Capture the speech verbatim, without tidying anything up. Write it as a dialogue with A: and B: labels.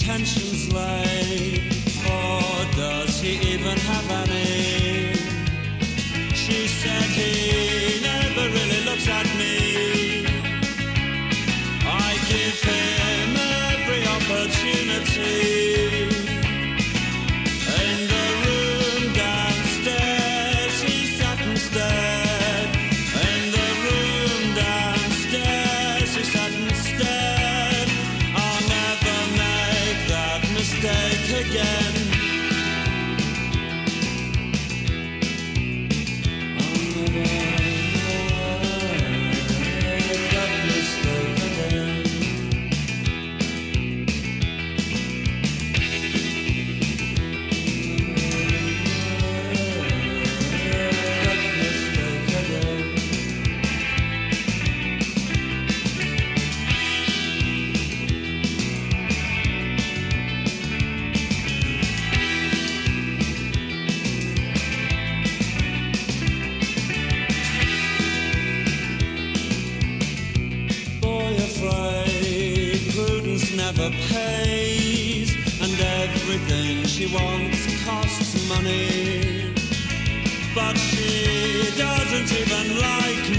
A: intentions lay, or does he even have any? She said he never really looks at me. I give him every opportunity. In the room downstairs he sat and stared. In the room downstairs he sat and stared. I'll never make that mistake again. Never pays, and everything she wants costs money. But she doesn't even like